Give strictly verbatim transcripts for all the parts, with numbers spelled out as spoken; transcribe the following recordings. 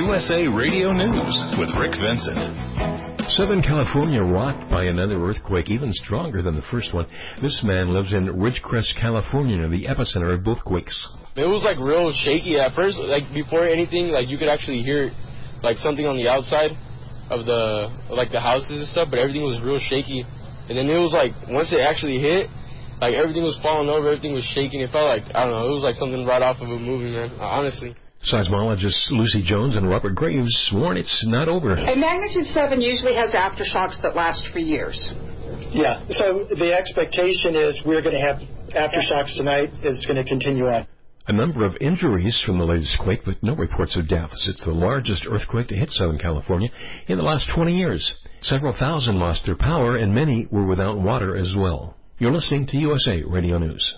U S A Radio News with Rick Vincent. Southern California rocked by another earthquake, even stronger than the first one. This man lives in Ridgecrest, California, near the epicenter of both quakes. It was like real shaky at first. Like before anything, like you could actually hear like something on the outside of the like the houses and stuff, but everything was real shaky. And then it was like once it actually hit, like everything was falling over, everything was shaking. It felt like, I don't know, it was like something right off of a movie, man, honestly. Seismologists Lucy Jones and Robert Graves warn it's not over. A magnitude seven usually has aftershocks that last for years. Yeah, so the expectation is we're going to have aftershocks tonight. It's going to continue on. A number of injuries from the latest quake, but no reports of deaths. It's the largest earthquake to hit Southern California in the last twenty years. Several thousand lost their power, and many were without water as well. You're listening to U S A Radio News.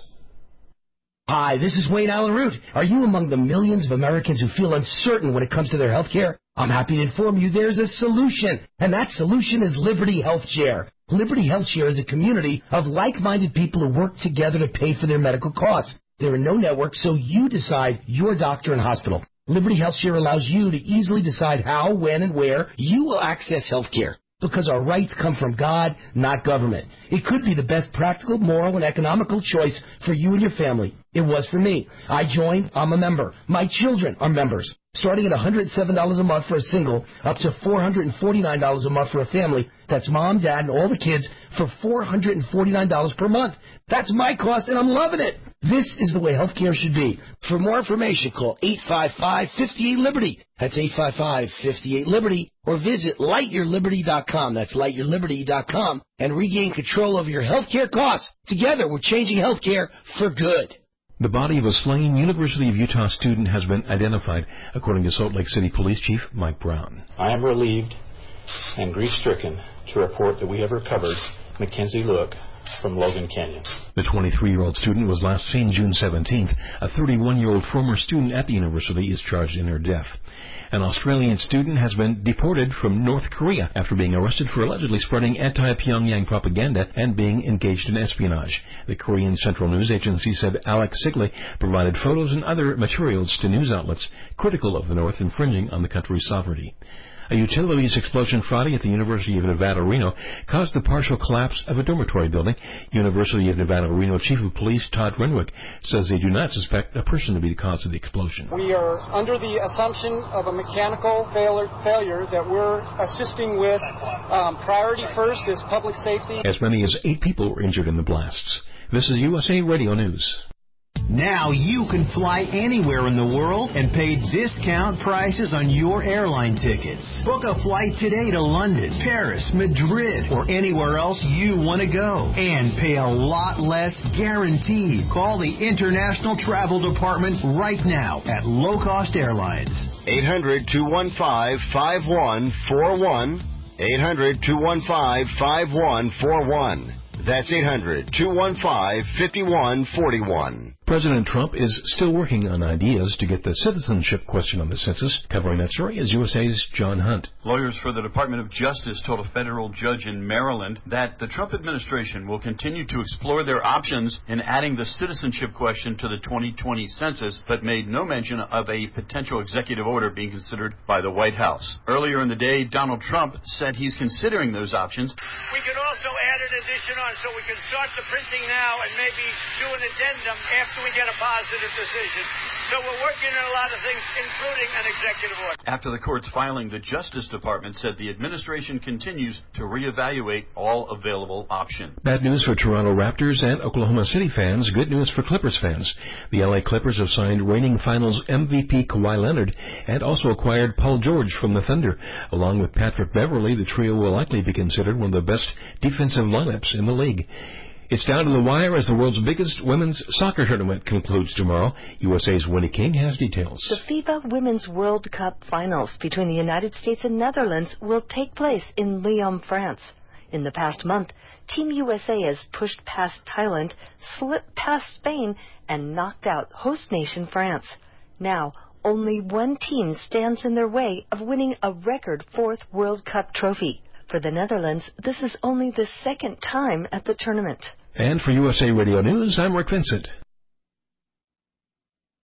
Hi, this is Wayne Allen Root. Are you among the millions of Americans who feel uncertain when it comes to their health care? I'm happy to inform you there's a solution, and that solution is Liberty Health Share. Liberty Health Share is a community of like-minded people who work together to pay for their medical costs. There are no networks, so you decide your doctor and hospital. Liberty Health Share allows you to easily decide how, when, and where you will access health care. Because our rights come from God, not government. It could be the best practical, moral, and economical choice for you and your family. It was for me. I joined. I'm a member. My children are members. Starting at one hundred seven dollars a month for a single, up to four hundred forty-nine dollars a month for a family. That's mom, dad, and all the kids for four hundred forty-nine dollars per month. That's my cost, and I'm loving it. This is the way healthcare should be. For more information, call eight five five, five eight, Liberty. That's eight five five, five eight, Liberty. Or visit light your liberty dot com. That's light your liberty dot com. And regain control over your healthcare costs. Together, we're changing healthcare for good. The body of a slain University of Utah student has been identified, according to Salt Lake City Police Chief Mike Brown. I am relieved and grief-stricken to report that we have recovered Mackenzie Look from Logan Canyon. The twenty-three-year-old student was last seen June seventeenth. A thirty-one-year-old former student at the university is charged in her death. An Australian student has been deported from North Korea after being arrested for allegedly spreading anti-Pyongyang propaganda and being engaged in espionage. The Korean Central News Agency said Alex Sigley provided photos and other materials to news outlets critical of the North infringing on the country's sovereignty. A utilities explosion Friday at the University of Nevada, Reno caused the partial collapse of a dormitory building. University of Nevada, Reno Chief of Police Todd Renwick says they do not suspect a person to be the cause of the explosion. We are under the assumption of a mechanical failure, failure that we're assisting with. Um, priority first is public safety. As many as eight people were injured in the blasts. This is U S A Radio News. Now you can fly anywhere in the world and pay discount prices on your airline tickets. Book a flight today to London, Paris, Madrid, or anywhere else you want to go. And pay a lot less guaranteed. Call the International Travel Department right now at Low Cost Airlines. eight hundred, two one five, five one four one. eight hundred, two one five, five one four one. That's eight hundred, two one five, five one four one. President Trump is still working on ideas to get the citizenship question on the census. Covering that story is U S A's John Hunt. Lawyers for the Department of Justice told a federal judge in Maryland that the Trump administration will continue to explore their options in adding the citizenship question to the twenty twenty census, but made no mention of a potential executive order being considered by the White House. Earlier in the day, Donald Trump said he's considering those options. We could also add an addition on so we can start the printing now and maybe do an addendum after we get a positive decision. So we're working on a lot of things, including an executive order. After the court's filing, the Justice Department said the administration continues to reevaluate all available options. Bad news for Toronto Raptors and Oklahoma City fans. Good news for Clippers fans. The L A Clippers have signed reigning Finals M V P Kawhi Leonard and also acquired Paul George from the Thunder. Along with Patrick Beverley, the trio will likely be considered one of the best defensive lineups in the league. It's down to the wire as the world's biggest women's soccer tournament concludes tomorrow. U S A's Winnie King has details. The FIFA Women's World Cup finals between the United States and Netherlands will take place in Lyon, France. In the past month, Team U S A has pushed past Thailand, slipped past Spain, and knocked out host nation France. Now, only one team stands in their way of winning a record fourth World Cup trophy. For the Netherlands, this is only the second time at the tournament. And for U S A Radio News, I'm Rick Vincent.